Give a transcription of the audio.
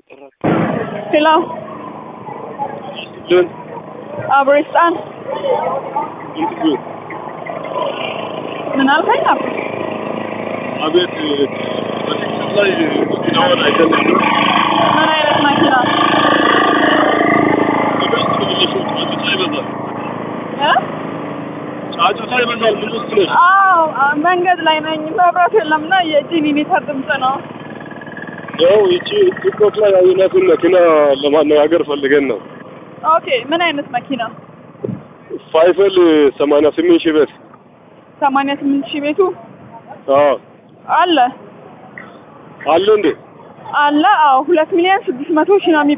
Hello. Dön. Abristan. Interview. من الخير. አቤት በቲክቶክ ላይ ቪዲዮውን አይተን ነበር። ምን አይነት መኪና? ጫጩታ ይበዛል ብዙ ስለሽ መንገድ ላይ ነኝ። መብራት የለምና የጄኔሬተር ድምጽ ነው። ያው እቺ ቲክቶክ ላይ ያየናትን መኪና ለማነጋገር ፈልገን ነው። ኦኬ ምን አይነት መኪና? ፋይፈል 88 ሺህ ብር 88 ሺህ ቤቱ አለ አለ እንዴ? አለ። 2,600,000 ነው